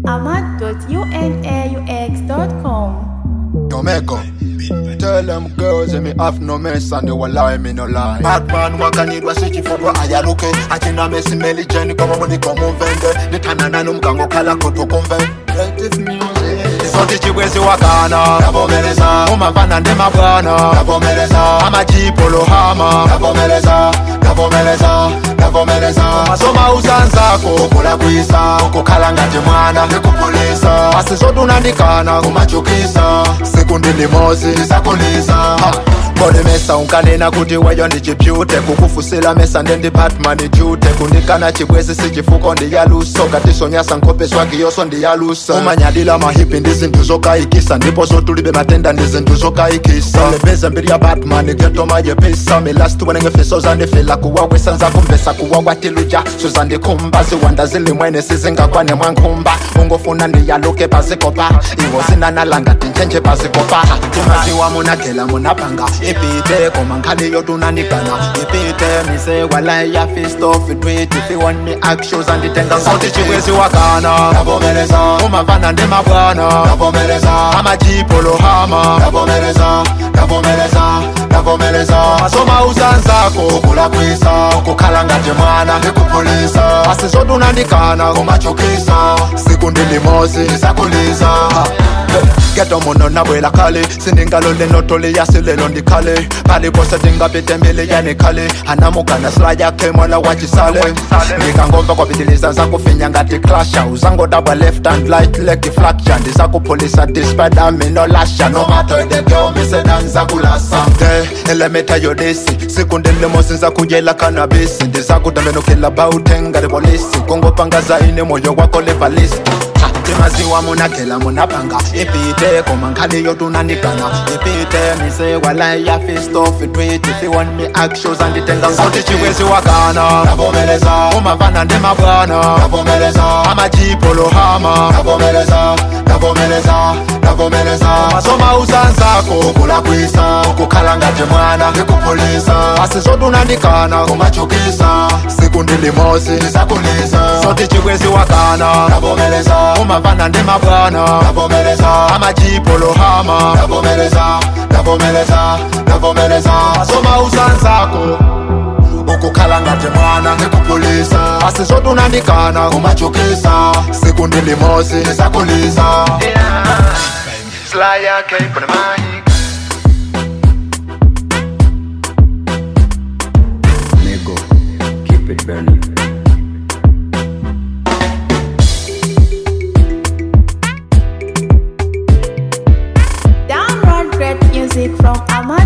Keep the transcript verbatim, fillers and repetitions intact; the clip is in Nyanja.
ahmad dot unaux dot com. Domeko, tell them girls and me have no mess and they will lie, me no lie. Batman waka need wa search for bro ayaruke. Atina mesi meli jeni kama moni komo vende. Nitanana numkango kala koto konven. Creative music. Isoti chiwezi wakana Navomeleza Umavana ndema bwana Navomeleza Ama jipolo hama Navomeleza Navomeleza Navomeleza Masoma uzanzako Ukula kuisa Ukukala ngati mwana Nikupulisa Asizodu nandikana Kumachukisa Sekundi limozi Nisakulisa Kone mesa unkanena kuti weyo ndichipyute Kukufusila mesa ndendi Batman jute Kundikana chibwezi sichifuko ndiyaluso Katisonyasa nkope swagi yoso ndiyaluso Umanyadila mahipi ndizindu zokaikisa Ndipo zotulibe matenda ndizindu zokaikisa Olebeze mbiri ya Batman geto mayepisa Milastu wanenge feso zandifila kuwawesa nza kumbesa kuwawatiluja Suzandi kumba ziwanda zili mwene sizinga kwane mwankumba Ungofuna ndiyaluke pazikopa Iwo zinanalanga tinchenche pazikopa Timajiwa munakela munapanga Ipite komankali yotunanikana Ipite mise wala ya fist off it wait If you want me actions and itenga Sauti chiwezi wakana Navomeleza Umavana ndema bwana Navomeleza Ama jipolo hama Navomeleza Navomeleza Navomeleza Masoma uzanzako Ukula kuisa Ukukala ngati mwana Nikupulisa Asizodu nandikana Kumachukisa Sikundi limozi Nisakulisa Geto muno nabwela kale Sindingalo lenotole yasilelo ndikale Pali posa tinga pitembele yani kale Hanamukana slaya kemola wachisale Nikangomba kwa bidiliza zako finya ngati clasha Uzango daba left and right leg fracture Ndizako polisa dispada mino lasha No matter the girl me se danza kulasa De elemeta yodesi Sikunde limo sinza kujela kanabisi Ndizako dameno kila bautenga de polisi Kongo pangaza ine moyo wako lebalisi Timaziwa munakela munapanga Ipite komankali yotunanikana Ipite mise wala ya fist off it wait If you want me actions and itenga Sauti chiwezi wakana Navomeleza Umavana ndema bwana Navomeleza Ama jipolo hama Navomeleza Navomeleza Navomeleza Masoma uzanzako Ukula kuisa Ukukala ngati mwana Nikupulisa Asizodu nandikana Kumachukisa Sikundi limozi Nisakulisa Sauti chiwezi wakana Navomeleza Umavana ndema bwana Navomeleza Ama jipolo hama Navomeleza Navomeleza Navomeleza Masoma uzanzako Ukukala ngati mwana Nikupulisa Asizodu nandikana Kumachukisa Sikundi limozi Nisakulisa Sly yake kuna mahi Nego, keep it burning. Download great music from ahmad